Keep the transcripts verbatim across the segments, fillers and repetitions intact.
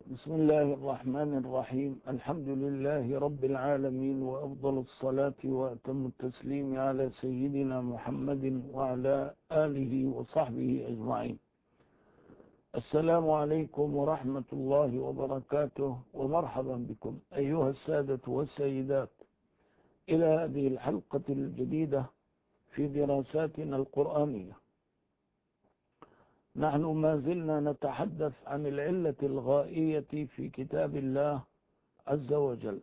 بسم الله الرحمن الرحيم. الحمد لله رب العالمين، وأفضل الصلاة وأتم التسليم على سيدنا محمد وعلى آله وصحبه أجمعين. السلام عليكم ورحمة الله وبركاته، ومرحبا بكم أيها السادة والسيدات إلى هذه الحلقة الجديدة في دراساتنا القرآنية. نحن ما زلنا نتحدث عن العلة الغائية في كتاب الله عز وجل،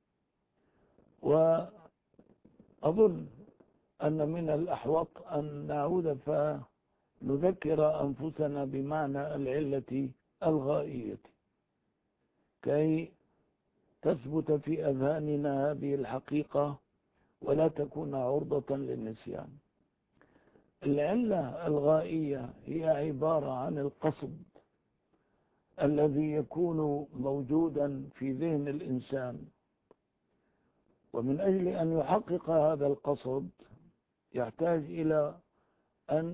وأظن أن من الأحوط أن نعود فنذكر أنفسنا بمعنى العلة الغائية كي تثبت في أذهاننا هذه الحقيقة ولا تكون عرضة للنسيان. العلة الغائية هي عبارة عن القصد الذي يكون موجودا في ذهن الإنسان، ومن أجل أن يحقق هذا القصد يحتاج إلى أن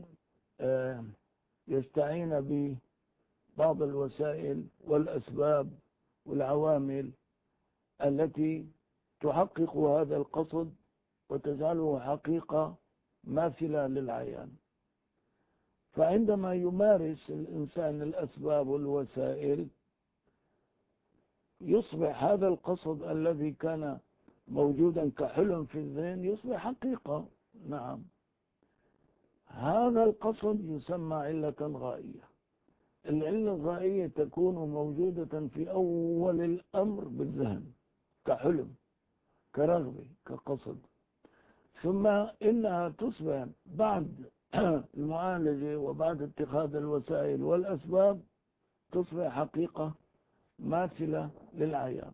يستعين ببعض الوسائل والأسباب والعوامل التي تحقق هذا القصد وتجعله حقيقة ماثلة للعيان. فعندما يمارس الإنسان الأسباب والوسائل يصبح هذا القصد الذي كان موجودا كحلم في الذهن يصبح حقيقة. نعم، هذا القصد يسمى علة غائية. العلة الغائية تكون موجودة في أول الأمر بالذهن كحلم كرغبة كقصد، ثم إنها تصبح بعد المعالجة وبعد اتخاذ الوسائل والأسباب تصبح حقيقة ماثلة للعيان.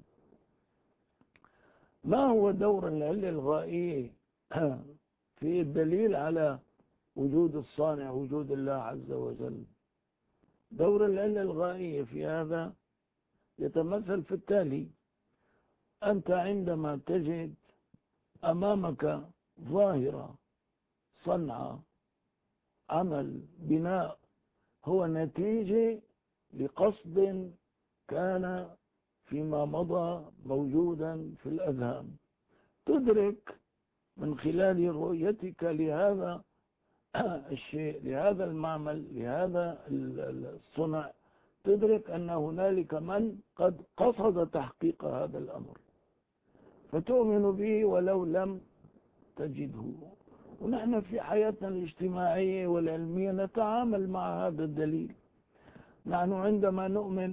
ما هو دور العلة الغائية في الدليل على وجود الصانع وجود الله عز وجل؟ دور العلة الغائية في هذا يتمثل في التالي: أنت عندما تجد أمامك ظاهرة، صنعة، عمل، بناء هو نتيجة لقصد كان فيما مضى موجودا في الأذهان، تدرك من خلال رؤيتك لهذا الشيء، لهذا المعمل، لهذا الصنع، تدرك أن هنالك من قد قصد تحقيق هذا الأمر فتؤمن به ولو لم تجده. ونحن في حياتنا الاجتماعية والعلمية نتعامل مع هذا الدليل. نحن عندما نؤمن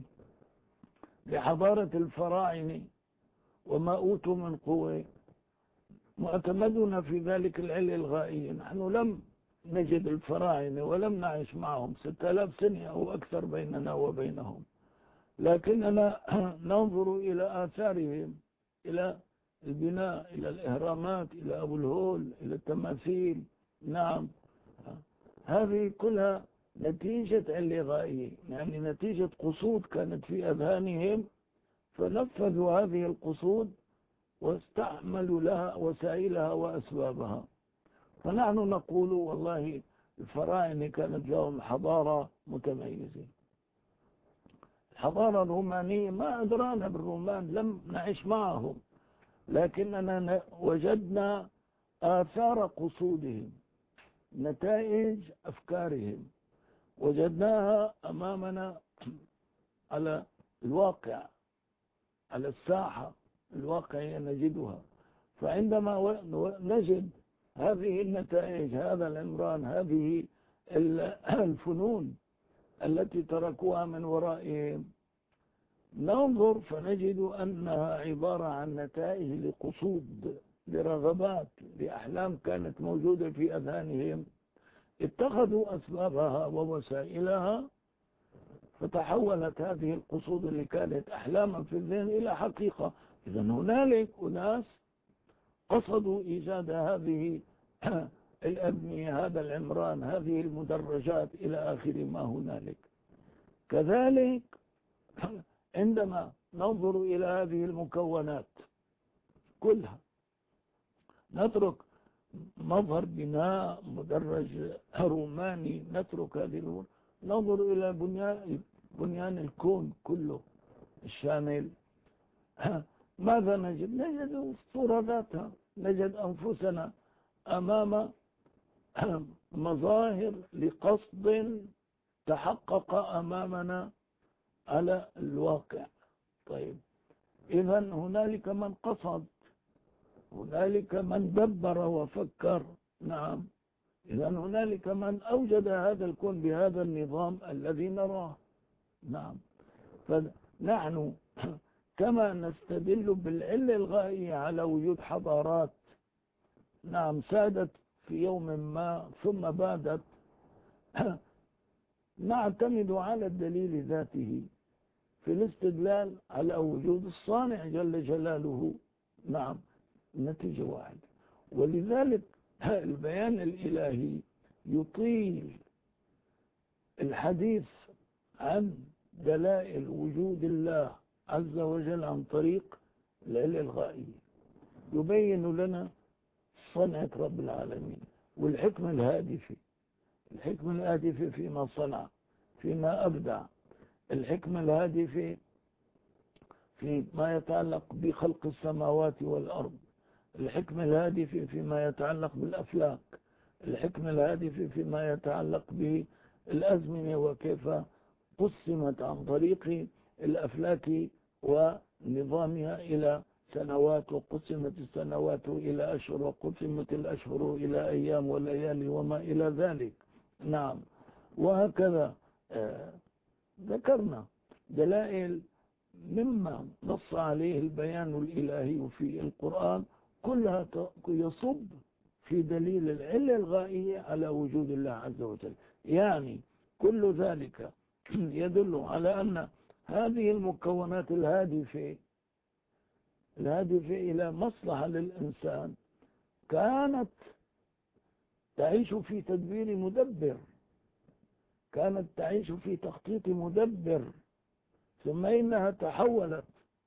بحضارة الفراعنة وما أوتوا من قوة معتمدنا في ذلك العلة الغائية. نحن لم نجد الفراعنة ولم نعيش معهم ستة آلاف سنة أو أكثر بيننا وبينهم، لكننا ننظر إلى آثارهم، إلى البناء، إلى الإهرامات، إلى أبو الهول، إلى التماثيل. نعم، هذه كلها نتيجة علة غائية، يعني نتيجة قصود كانت في أذهانهم فنفذوا هذه القصود واستعملوا لها وسائلها وأسبابها. فنحن نقول والله الفراعنة كانت لهم حضارة متميزة. الحضارة الرومانية ما أدرانا بالرومان، لم نعيش معهم، لكننا وجدنا آثار قصودهم، نتائج أفكارهم وجدناها أمامنا على الواقع، على الساحة الواقعية نجدها. فعندما نجد هذه النتائج، هذا العمران، هذه الفنون التي تركوها من ورائهم، ننظر فنجد أنها عبارة عن نتائج لقصود، لرغبات، لأحلام كانت موجودة في أذهانهم، اتخذوا أسبابها ووسائلها فتحولت هذه القصود اللي كانت أحلاما في الذهن إلى حقيقة. إذن هنالك أناس قصدوا إيجاد هذه الأبنية، هذا العمران، هذه المدرجات إلى آخر ما هنالك. كذلك عندما ننظر إلى هذه المكونات كلها نترك مظهر بناء مدرج روماني، نترك هذه الأمور، ننظر إلى بناء بنيان الكون كله الشامل، ماذا نجد؟ نجد الصورة ذاتها، نجد أنفسنا أمام مظاهر لقصد تحقق أمامنا على الواقع. طيب إذا هنالك من قصد، هنالك من دبر وفكر. نعم، إذا هنالك من أوجد هذا الكون بهذا النظام الذي نراه. نعم، فنحن كما نستدل بالعلة الغائية على وجود حضارات نعم سادت في يوم ما ثم بادت، نعتمد على الدليل ذاته في الاستدلال على وجود الصانع جل جلاله. نعم، نتيجة واحدة. ولذلك البيان الإلهي يطيل الحديث عن دلائل وجود الله عز وجل عن طريق العلة الغائية، يبين لنا صنعة رب العالمين والحكمة الهادفة، الحكمة الهادفة فيما صنع، فيما أبدع، الحكمة الهادفة فيما يتعلق بخلق السماوات والأرض، الحكمة الهادفة فيما يتعلق بالأفلاك، الحكمة الهادفة فيما يتعلق بالأزمنة وكيف قسمت عن طريق الأفلاك ونظامها إلى سنوات، وقسمت السنوات إلى أشهر، وقسمت الأشهر إلى أيام والليالي وما إلى ذلك. نعم، وهكذا آه ذكرنا دلائل مما نص عليه البيان الإلهي في القرآن، كلها يصب في دليل العلة الغائية على وجود الله عز وجل. يعني كل ذلك يدل على أن هذه المكونات الهادفة الهادفة إلى مصلحة للإنسان كانت تعيش في تدبير مدبر، كانت تعيش في تخطيط مدبر، ثم إنها تحولت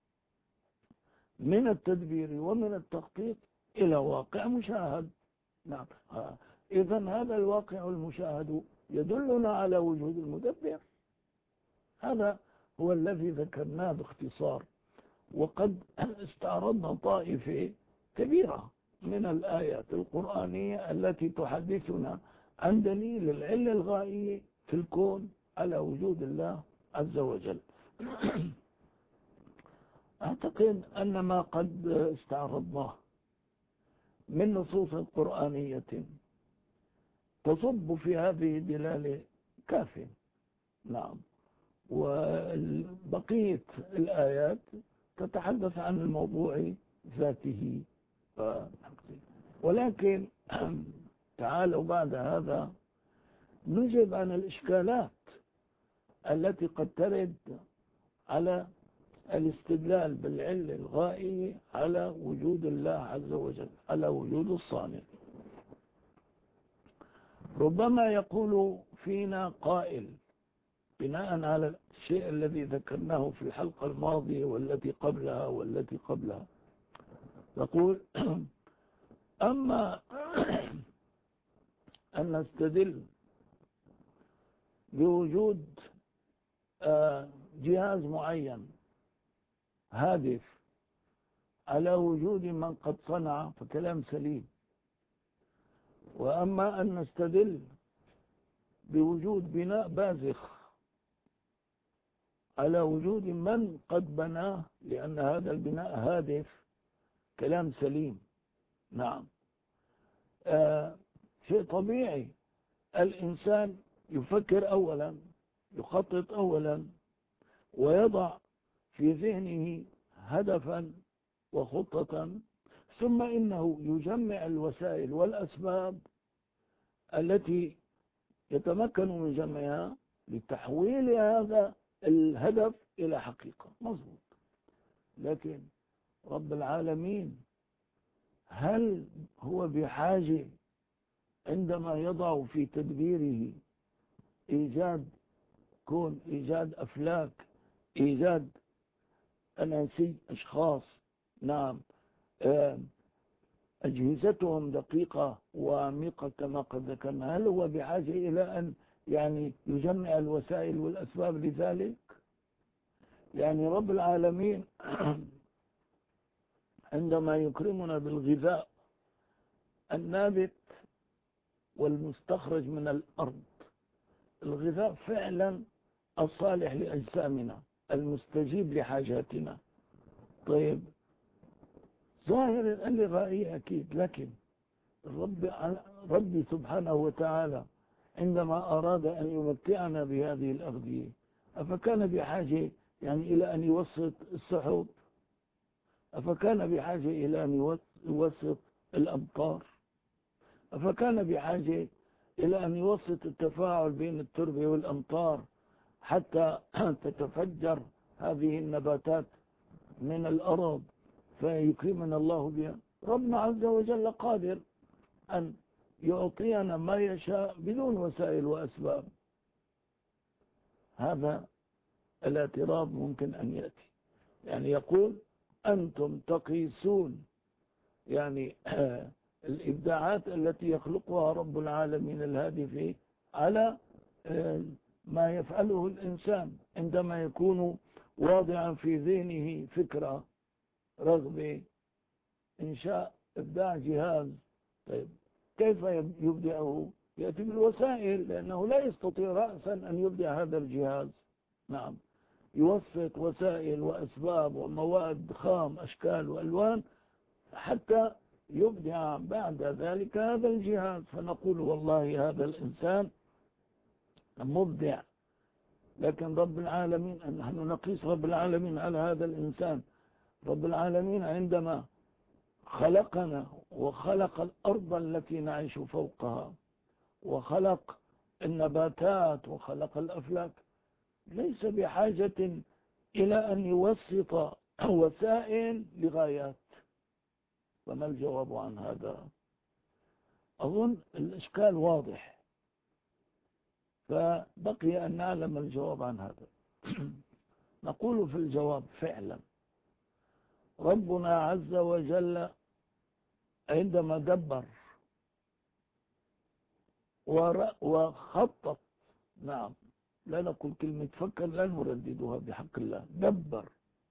من التدبير ومن التخطيط إلى واقع مشاهد. نعم، إذا هذا الواقع المشاهد يدلنا على وجود المدبر. هذا هو الذي ذكرناه باختصار، وقد استعرضنا طائفة كبيرة من الآيات القرآنية التي تحدثنا عن دليل العلة الغائية في الكون على وجود الله عز وجل. أعتقد أن ما قد استعرضناه من نصوص قرآنية تصب في هذه الدلالة كافٍ. نعم، وبقية الآيات تتحدث عن الموضوع ذاته. ولكن تعالوا بعد هذا نجيب عن الإشكالات التي قد ترد على الاستدلال بالعلة الغائية على وجود الله عز وجل، على وجود الصانع. ربما يقول فينا قائل بناء على الشيء الذي ذكرناه في الحلقة الماضية والتي قبلها والتي قبلها، يقول أما أن نستدل بوجود جهاز معين هادف على وجود من قد صنع فكلام سليم، وأما أن نستدل بوجود بناء بازخ على وجود من قد بناه لأن هذا البناء هادف، كلام سليم. نعم، آه شيء طبيعي، الإنسان يفكر أولا، يخطط أولا، ويضع في ذهنه هدفا وخطة، ثم إنه يجمع الوسائل والأسباب التي يتمكن من جمعها لتحويل هذا الهدف إلى حقيقة. مظبوط. لكن رب العالمين هل هو بحاجة عندما يضع في تدبيره إيجاد كون، إيجاد أفلاك، إيجاد أناسي أشخاص، نعم أجهزتهم دقيقة وعميقة كما قد ذكرنا، هل هو بحاجة إلى أن يعني يجمع الوسائل والأسباب لذلك؟ يعني رب العالمين عندما يكرمنا بالغذاء النابت والمستخرج من الأرض، الغذاء فعلا الصالح لأجسامنا المستجيب لحاجاتنا. طيب ظاهر الغائية أكيد، لكن رب ربي سبحانه وتعالى عندما أراد أن يمتعنا بهذه الأغذية أفكان بحاجة يعني إلى أن يوسط السحب؟ أفكان بحاجة إلى أن يوسط الأمطار؟ أفكان بحاجة إلى أن يوسط التفاعل بين التربة والأمطار حتى تتفجر هذه النباتات من الأرض فيكرمنا الله بها؟ ربنا عز وجل قادر أن يعطينا ما يشاء بدون وسائل وأسباب. هذا الاعتراض ممكن أن يأتي، يعني يقول أنتم تقيسون يعني الإبداعات التي يخلقها رب العالمين الهادي على ما يفعله الإنسان عندما يكون واضعا في ذهنه فكرة، رغبة، إنشاء، إبداع جهاز. طيب كيف يبدعه؟ يأتي بالوسائل، لأنه لا يستطيع رأسا أن يبدع هذا الجهاز. نعم، يوسط وسائل وأسباب ومواد خام أشكال وألوان حتى يبدع بعد ذلك هذا الجهاز. فنقول والله هذا الإنسان مبدع، لكن رب العالمين نحن نقيس رب العالمين على هذا الإنسان. رب العالمين عندما خلقنا وخلق الأرض التي نعيش فوقها وخلق النباتات وخلق الأفلاك ليس بحاجة إلى أن يوسط وسائل لغايات. فما الجواب عن هذا؟ أظن الإشكال واضح، فبقي أن نعلم الجواب عن هذا. نقول في الجواب فعلا ربنا عز وجل عندما دبر وخطط، نعم لا نقول كلمة فكر، لا نرددها بحق الله، دبر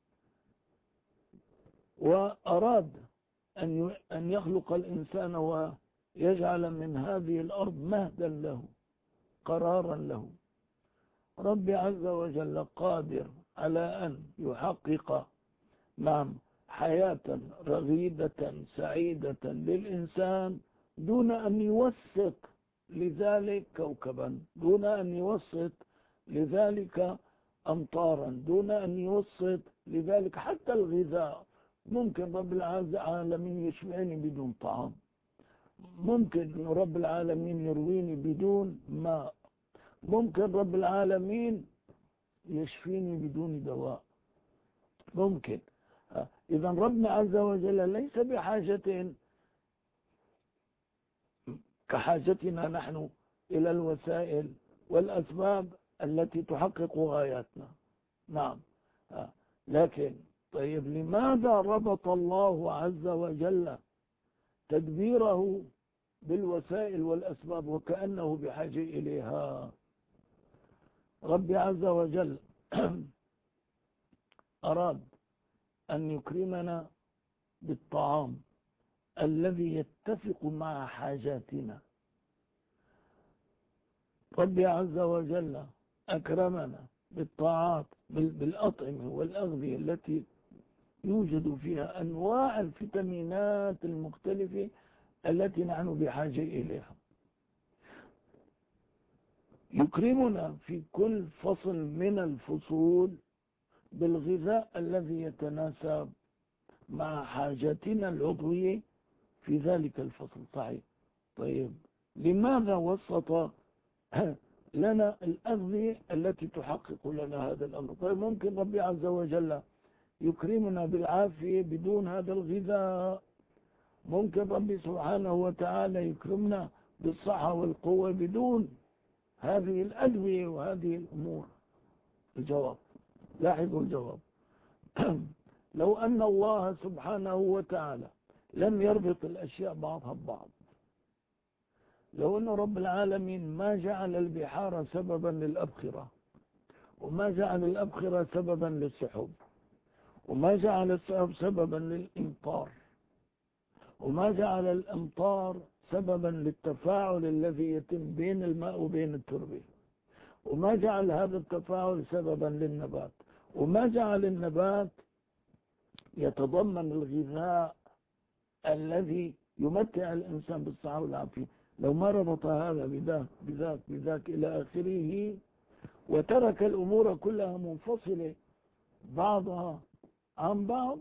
وأراد أن يخلق الإنسان ويجعل من هذه الأرض مهدا له، قرارا له. رب عز وجل قادر على أن يحقق نعم حياة رغيدة سعيدة للإنسان دون أن يوسط لذلك كوكبا، دون أن يوسط لذلك أمطارا، دون أن يوسط لذلك حتى الغذاء. ممكن رب العالمين يشبعني بدون طعام، ممكن رب العالمين يرويني بدون ماء، ممكن رب العالمين يشفيني بدون دواء، ممكن. إذا ربنا عز وجل ليس بحاجة كحاجتنا نحن إلى الوسائل والأسباب التي تحقق غاياتنا. نعم، لكن طيب لماذا ربط الله عز وجل تدبيره بالوسائل والأسباب وكأنه بحاجة إليها؟ ربي عز وجل أراد أن يكرمنا بالطعام الذي يتفق مع حاجاتنا. ربي عز وجل أكرمنا بالطاعات بالأطعمة والأغذية التي يوجد فيها أنواع الفيتامينات المختلفة التي نحن بحاجة إليها. يكرمنا في كل فصل من الفصول بالغذاء الذي يتناسب مع حاجاتنا العضوية في ذلك الفصل. صحيح. طيب لماذا وسط لنا الأغذية التي تحقق لنا هذا الأمر؟ طيب ممكن ربي عز وجل يكرمنا بالعافية بدون هذا الغذاء، ممكن ربي سبحانه وتعالى يكرمنا بالصحة والقوة بدون هذه الأدوية وهذه الأمور. الجواب، لاحظوا الجواب. لو أن الله سبحانه وتعالى لم يربط الأشياء بعضها ببعض، لو أن رب العالمين ما جعل البحار سببا للأبخرة وما جعل الأبخرة سببا للسحب، وما جعل السحب سببا للإمطار، وما جعل الأمطار سببا للتفاعل الذي يتم بين الماء وبين التربة، وما جعل هذا التفاعل سببا للنبات، وما جعل النبات يتضمن الغذاء الذي يمتع الإنسان بالصحة والعافية. لو ما ربط هذا بذاك بذاك بذاك إلى آخره، وترك الأمور كلها منفصلة بعضها عن بعض،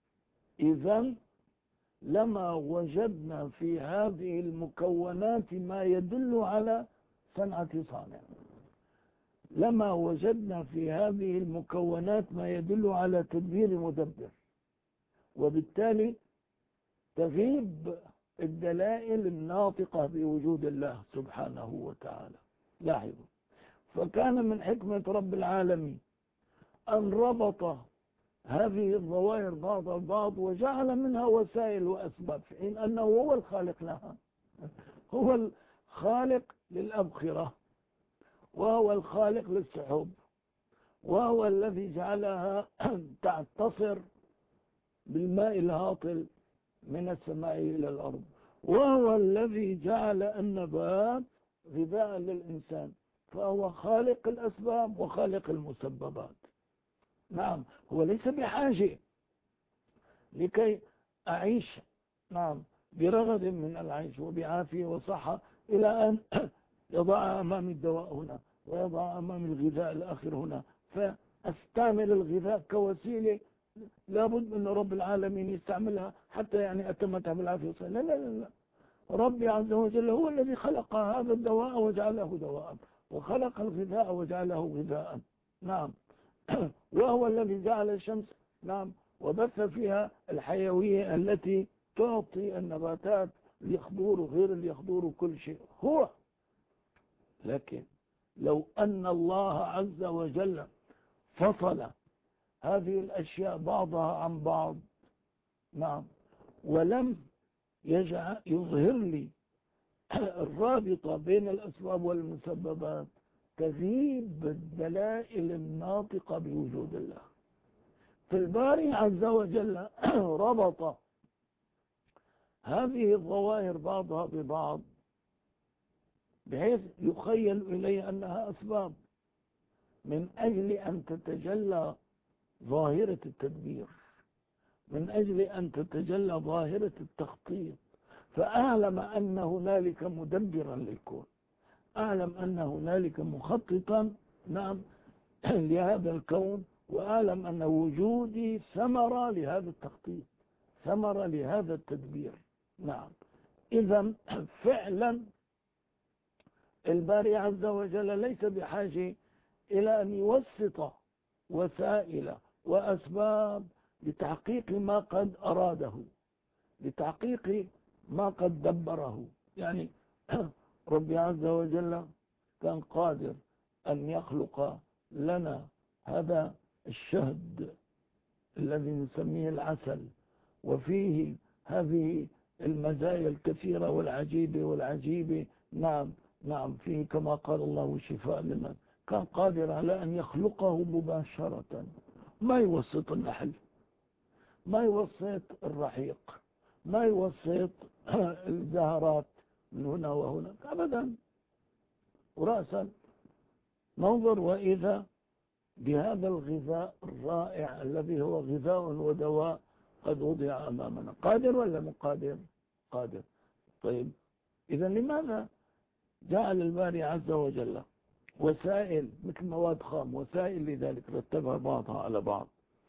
إذن لما وجدنا في هذه المكونات ما يدل على صنعة صانع، لما وجدنا في هذه المكونات ما يدل على تدبير مدبر، وبالتالي تغيب الدلائل الناطقة بوجود الله سبحانه وتعالى. لاحظوا، فكان من حكمة رب العالمين أن ربط هذه الظواهر بعض البعض وجعل منها وسائل وأسباب، في حين أنه هو الخالق لها، هو الخالق للأبخرة، وهو الخالق للسحب، وهو الذي جعلها تعتصر بالماء الهاطل من السماء إلى الأرض، وهو الذي جعل النبات غذاء للإنسان، فهو خالق الأسباب وخالق المسببات. نعم، هو ليس بحاجة لكي أعيش نعم برغد من العيش وبعافية وصحة إلى أن يضع أمامي الدواء هنا ويضع أمامي الغذاء الآخر هنا، فأستعمل الغذاء كوسيلة لابد أن رب العالمين يستعملها حتى يعني أتمتع بالعافية. لا لا لا لا، ربي عز وجل هو الذي خلق هذا الدواء وجعله دواء، وخلق الغذاء وجعله غذاء. نعم، وهو الذي جعل الشمس نعم وبث فيها الحيوية التي تعطي النباتات اليخضور وغير اليخضور وكل شيء هو. لكن لو أن الله عز وجل فصل هذه الأشياء بعضها عن بعض نعم ولم يجعل يظهر لي الرابطة بين الأسباب والمسببات، تغيب الدلائل الناطقة بوجود الله. فالباري عز وجل ربط هذه الظواهر بعضها ببعض بحيث يخيل إلي أنها أسباب، من أجل أن تتجلى ظاهرة التدبير، من أجل أن تتجلى ظاهرة التخطيط، فأعلم أن هنالك مدبرا للكون، أعلم أن هنالك مخططا نعم لهذا الكون، وأعلم أن وجودي ثمرة لهذا التخطيط، ثمرة لهذا التدبير. نعم، إذا فعلا الباري عز وجل ليس بحاجة إلى أن يوسط وسائل وأسباب لتحقيق ما قد أراده، لتحقيق ما قد دبره. يعني ربي عز وجل كان قادر أن يخلق لنا هذا الشهد الذي نسميه العسل، وفيه هذه المزايا الكثيرة والعجيبة والعجيبة. نعم نعم فيه كما قال الله شفاء لمن، كان قادر على أن يخلقه مباشرة، ما يوسط النحل، ما يوسط الرحيق، ما يوسط الزهرات من هنا وهنا أبدا، ورأسا ننظر وإذا بهذا الغذاء الرائع الذي هو غذاء ودواء قد وضع أمامنا. قادر ولا مقادر؟ قادر. طيب إذا لماذا جعل الباري عز وجل وسائل مثل مواد خام، وسائل لذلك رتبها بعضها على بعض.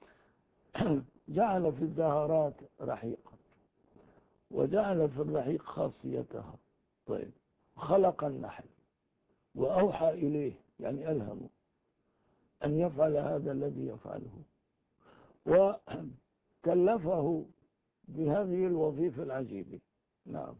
جعل في الزهرات رحيقا، وجعل في الرحيق خاصيتها. طيب خلق النحل وأوحى إليه يعني ألهمه أن يفعل هذا الذي يفعله، وكلفه بهذه الوظيفة العجيبة. نعم،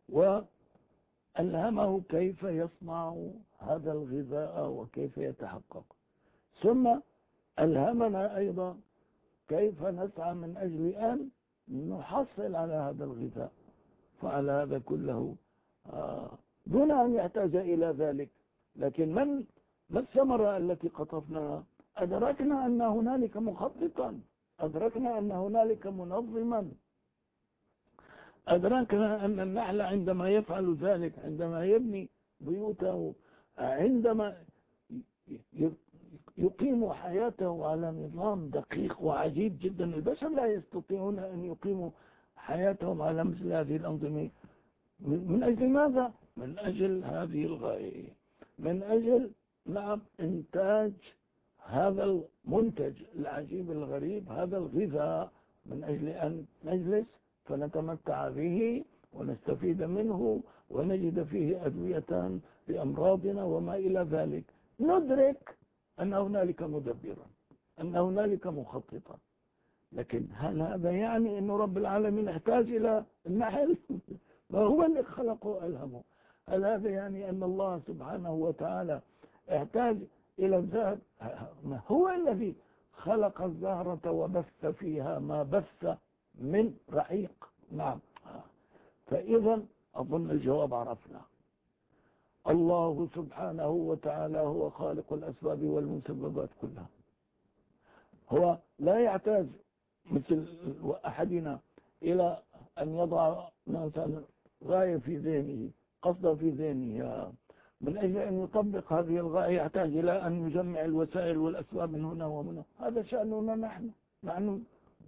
وألهمه كيف يصنع هذا الغذاء وكيف يتحقق، ثم ألهمنا أيضا كيف نسعى من أجل أن نحصل على هذا الغذاء. فعلى هذا كله آه دون أن يحتاج إلى ذلك. لكن من ما الثمرة التي قطفناها؟ أدركنا أن هنالك مخططا، أدركنا أن هنالك منظما، أدركنا أن النحل عندما يفعل ذلك، عندما يبني بيوته، عندما يقيم حياته على نظام دقيق وعجيب جدا، البشر لا يستطيعون أن يقيموا حياتهم على مثل هذه الأنظمة. من أجل ماذا؟ من أجل هذه الغاية، من أجل نعم إنتاج هذا المنتج العجيب الغريب، هذا الغذاء، من أجل أن نجلس فنتمتع به ونستفيد منه ونجد فيه أدوية لأمراضنا وما إلى ذلك. ندرك أن هنالك مدبرا، أن هنالك مخططا، لكن هل هذا يعني أن رب العالمين احتاج إلى النحل؟ ما هو اللي خلقه وألهمه. هل هذا يعني أن الله سبحانه وتعالى احتاج إلى الذهب؟ هو الذي خلق الزهرة وبث فيها ما بث من رحيق. نعم. فإذا أظن الجواب عرفنا. الله سبحانه وتعالى هو خالق الأسباب والمسببات كلها. هو لا يحتاج مثل أحدنا إلى أن يضع مثلا غاية في ذهنه، قصد في ذهنه، من أجل أن يطبق هذه الغاية يحتاج إلى أن يجمع الوسائل والأسباب من هنا ومن هنا. هذا شأننا نحن. نحن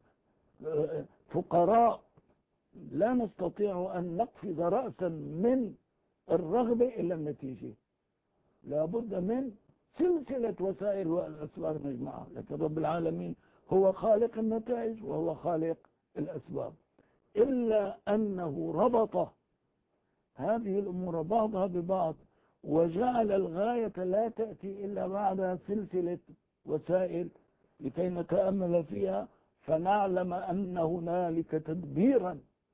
فقراء لا نستطيع أن نقفز رأسا من الرغبة إلى النتيجة، لابد من سلسلة وسائل والأسباب نجمعها. لكن رب العالمين هو خالق النتائج وهو خالق الأسباب، إلا أنه ربط هذه الأمور بعضها ببعض وجعل الغاية لا تأتي إلا بعد سلسلة وسائل لكي نتأمل فيها فنعلم أن هنالك تدبيرا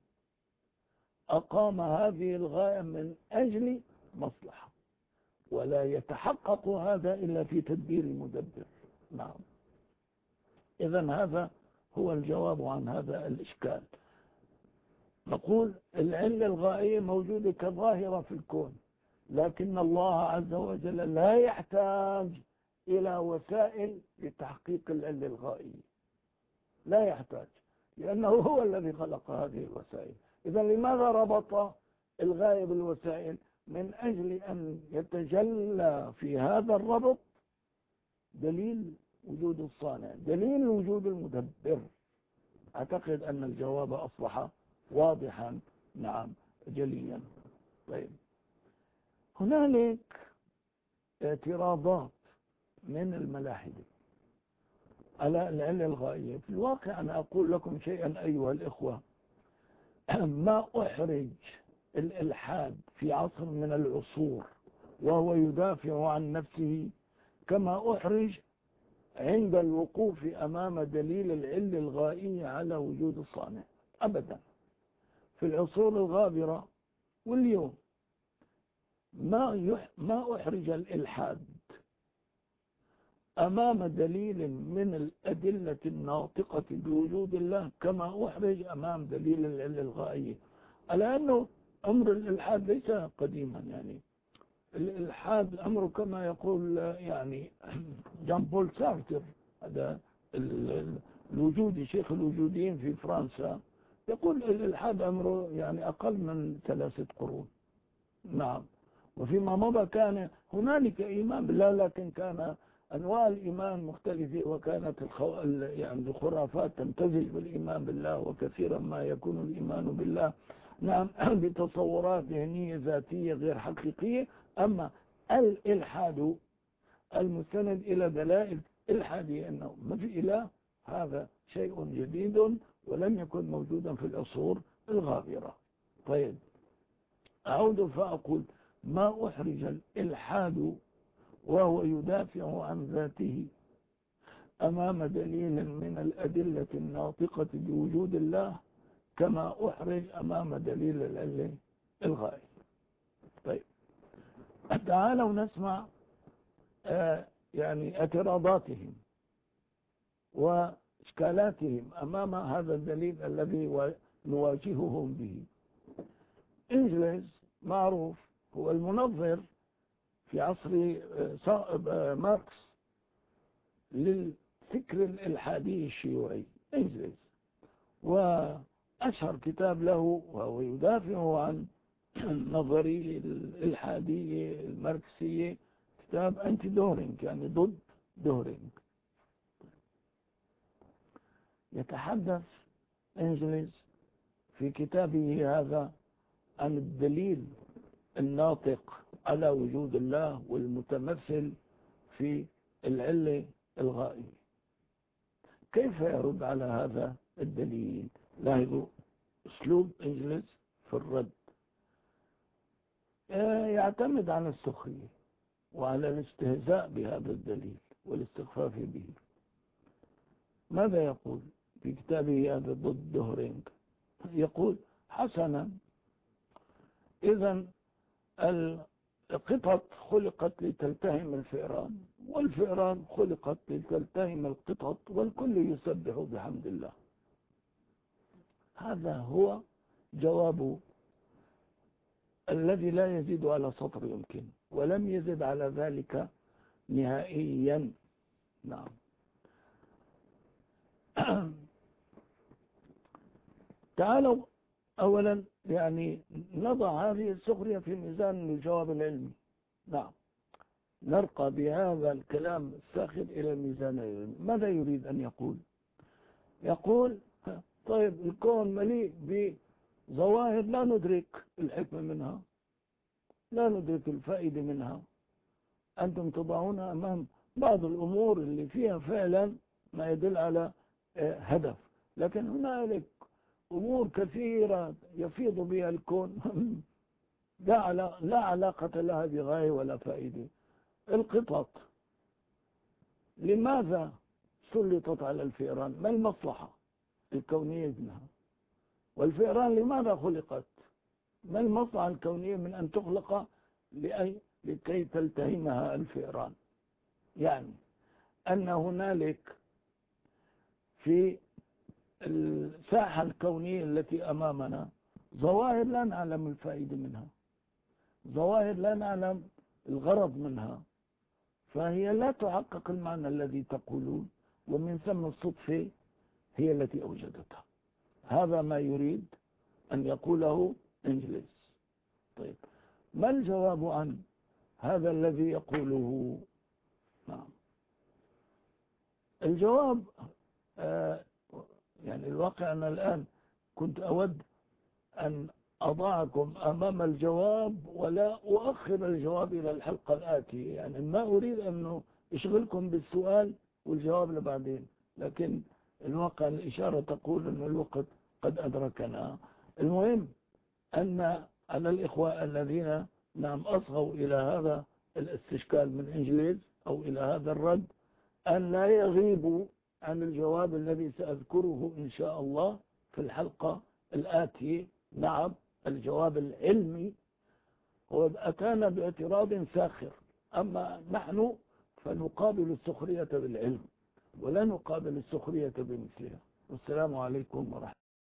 أقام هذه الغاية من أجل مصلحة، ولا يتحقق هذا إلا في تدبير المدبر. نعم. إذن هذا هو الجواب عن هذا الإشكال. نقول العلة الغائية موجودة كظاهرة في الكون، لكن الله عز وجل لا يحتاج إلى وسائل لتحقيق العلة الغائية، لا يحتاج، لأنه هو الذي خلق هذه الوسائل. إذا لماذا ربط الغاية بالوسائل؟ من أجل أن يتجلى في هذا الربط دليل وجود الصانع، دليل وجود المدبر. أعتقد أن الجواب أصبح واضحا، نعم، جليا. طيب، هنالك اعتراضات من الملاحدة على العلة الغائية. في الواقع أنا أقول لكم شيئا أيها الإخوة، ما أحرج الإلحاد في عصر من العصور وهو يدافع عن نفسه كما أحرج عند الوقوف أمام دليل العلة الغائية على وجود الصانع. أبدا. في العصور الغابرة واليوم ما يح ما أحرج الإلحاد أمام دليل من الأدلة الناطقة بوجود الله كما أحرج أمام دليل العلة الغائية. على أنه أمر الإلحاد ليس قديما، يعني الإلحاد أمر كما يقول يعني جان بول سارتر، هذا الوجودي شيخ الوجوديين في فرنسا، يقول الإلحاد أمره يعني أقل من ثلاثة قرون. نعم. وفيما مضى كان هنالك إيمان بالله، لكن كان أنواع الإيمان مختلفة، وكانت الخو... يعني الخرافات تمتزج بالإيمان بالله، وكثيرا ما يكون الإيمان بالله نعم بتصورات ذهنية ذاتية غير حقيقية. أما الإلحاد المستند إلى دلائل إلحادية أنه ما في إله، هذا شيء جديد ولم يكن موجودا في العصور الغابرة. طيب، أعود فأقول ما أحرج الإلحاد وهو يدافع عن ذاته أمام دليل من الأدلة الناطقة بوجود الله كما أحرج أمام دليل العلة الغائي. طيب، تعالوا نسمع آه يعني اعتراضاتهم وإشكالاتهم أمام هذا الدليل الذي نواجههم به. إنجلز معروف هو المنظر في عصر ماركس للفكر الإلحادي الشيوعي إنجليز، وأشهر كتاب له وهو يدافع عن النظرية الإلحادية الماركسية كتاب أنتي دورينج، يعني ضد دورينج. يتحدث إنجليز في كتابه هذا عن الدليل الناطق على وجود الله والمتمثل في العلة الغائية. كيف يرد على هذا الدليل؟ لاحظوا أسلوب إنجليز في الرد، يعتمد على السخرية وعلى الاستهزاء بهذا الدليل والاستخفاف به. ماذا يقول في كتابه هذا ضد دورينج؟ يقول: حسنا، إذا القطط خلقت لتلتهم الفئران، والفئران خلقت لتلتهم القطط، والكل يسبح بحمد الله. هذا هو جواب الذي لا يزيد على سطر يمكن، ولم يزد على ذلك نهائيا. نعم. تعالوا أولا يعني نضع هذه السخرية في ميزان الجواب العلمي. نعم، نرقى بهذا الكلام الساخر إلى الميزان العلمي. ماذا يريد أن يقول؟ يقول: طيب، الكون مليء بظواهر لا ندرك الحكمة منها، لا ندرك الفائدة منها. أنتم تضعونها أمام بعض الأمور اللي فيها فعلا ما يدل على هدف، لكن هنالك أمور كثيرة يفيض بها الكون لا علاقة لها بغاية ولا فائدة. القطط لماذا سلطت على الفئران؟ ما المصلحة الكونية منها؟ والفئران لماذا خلقت؟ ما المصلحة الكونية من أن تخلق لأي لكي تلتهمها الفئران؟ يعني أن هنالك في الساحة الكونية التي أمامنا ظواهر لا نعلم الفائدة منها، ظواهر لا نعلم الغرض منها، فهي لا تحقق المعنى الذي تقولون، ومن ثم الصدفة هي التي أوجدتها. هذا ما يريد أن يقوله إنجليز. طيب، ما الجواب عن هذا الذي يقوله؟ نعم، الجواب آه يعني الواقع أنا الآن كنت أود أن أضعكم أمام الجواب ولا أؤخر الجواب إلى الحلقة الآتية، يعني ما أريد أن أشغلكم بالسؤال والجواب لبعدين، لكن الواقع الإشارة تقول أن الوقت قد أدركنا. المهم أن على الإخوة الذين نعم أصغوا إلى هذا الاستشكال من إنجليز أو إلى هذا الرد أن لا يغيبوا عن الجواب الذي سأذكره إن شاء الله في الحلقة الآتية. نعم، الجواب العلمي هو أتانا باعتراض ساخر، أما نحن فنقابل السخرية بالعلم ولا نقابل السخرية بمثلها. والسلام عليكم ورحمة الله.